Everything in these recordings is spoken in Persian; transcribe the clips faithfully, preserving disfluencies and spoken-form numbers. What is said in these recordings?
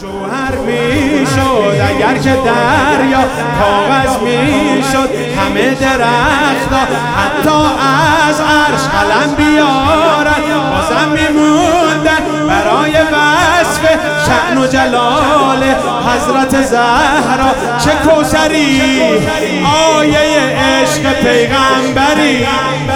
جوهر میشد اگر که دریا کاغذ میشد، همه درخت‌ها حتی از عرش قلم بیارن، بازم میموندن برای وصف شأن و جلال حضرت زهرا. چه کوثری آیه عشق پیغمبری،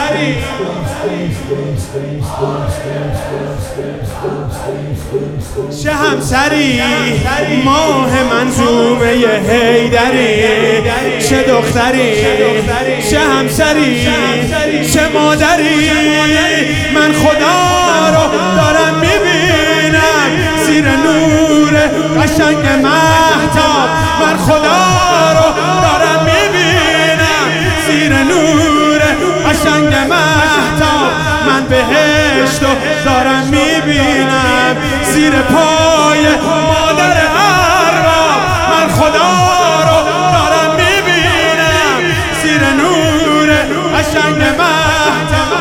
چه همسری ماه منظومه حیدری، چه دختری چه همسری چه مادری. من خدا رو دارم میبینم زیر نور قشنگ مهتاب، من خدا رو دارم میبینم زیر نور قشنگ مهتاب. من بهشت رو دارم میبینم زیر پای مادر ارباب، من خدا رو دارم میبینم زیر نور قشنگ مهتاب.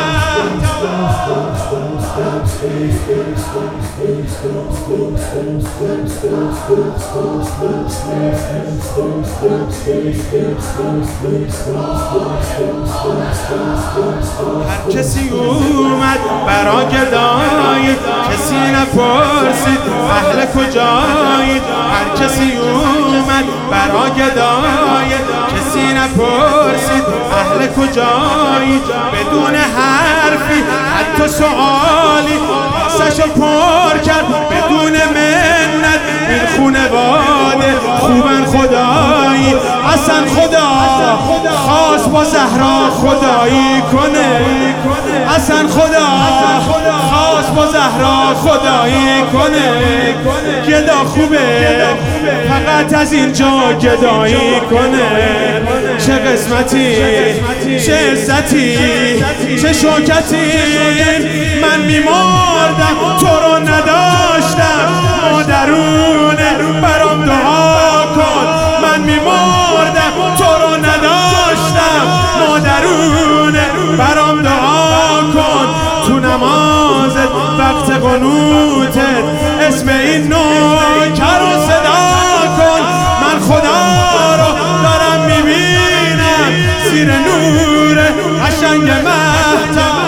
هر کسی اومد برا گدایی، کسی نپرسید اهل کجایید. هر کسی اومد برا گدایی، کسی نپرسید اهل کجایید. بدون حرفی حتی سؤالی سشو پر کرد، بدون منت این خونواده خوبن خدایی. اصلا خدا خواست با زهرا خدایی کنه، اصلا خدا خواست با زهرا خدایی کنه. گدا خوبه فقط از اینجا گدایی کنه. چه قسمتی چه عزتی چه شوکتی، من میمردم تو رو نداشتم مادرونه برام دعا کن. من میمردم تو رو نداشتم مادرونه برام دعا کن. تو نمازت وقت قنوتت اسم این نوکر رو صدا کن. من خدا رو دارم میبینم زیر نور قشنگ مهتاب.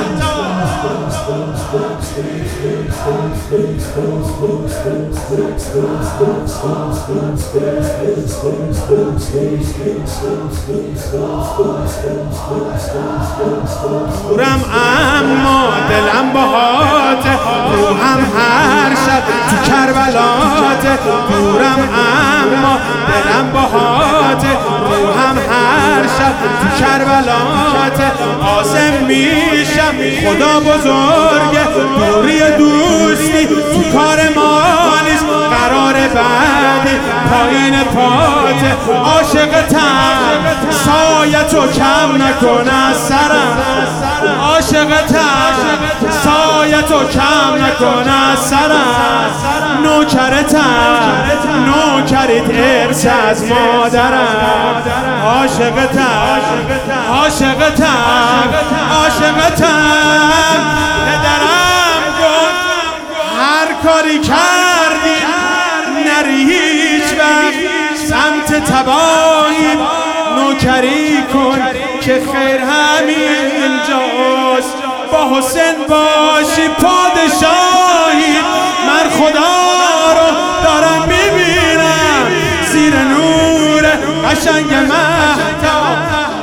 دورم اما دلم باهاته، روحم هر شب تو کربلاته. دورم اما دلم باهاته، روحم هر شب تو کربلاته. عازم میشم خدا بزرگه، دوری دوستی تو کار ما نیست. قرار بعدی پایین پاته، عاشقتم سایتو کم نکن از سرم. عاشقتم سایتو کم نکن از سرم. نوکرتم نوکریت ارث از مادرم. عاشقتم عاشقتم عاشقتم. پدرم گفت هر کاری کردی نری هیچ وقت سمت تباهی. نوکری کن که خیر همینجاست، با حسین باشی پادشاهی. من خدا رو دارم میبینم زیر نور قشنگ مهتاب.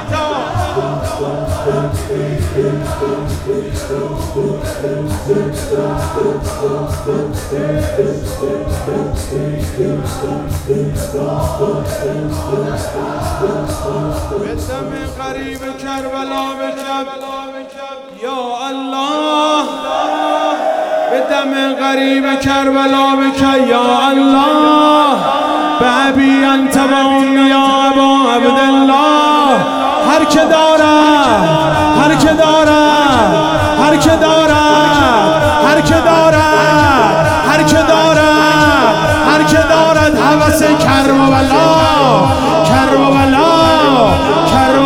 به دم غریب کربلا بکب یا الله، به دم غریب کربلا بکب یا الله. به ابی انت و امی یا ابا عبدالله. هر که دارد هر که دارد هر که دارد هر که دارد هر که دارد هر که دارد هوس کربلا کربلا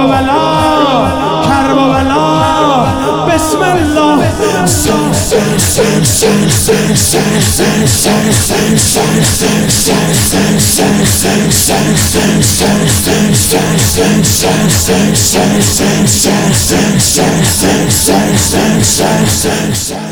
کربلا کربلا. بسم الله. Sunshine, sunshine, sunshine, sunshine, sunshine, sunshine.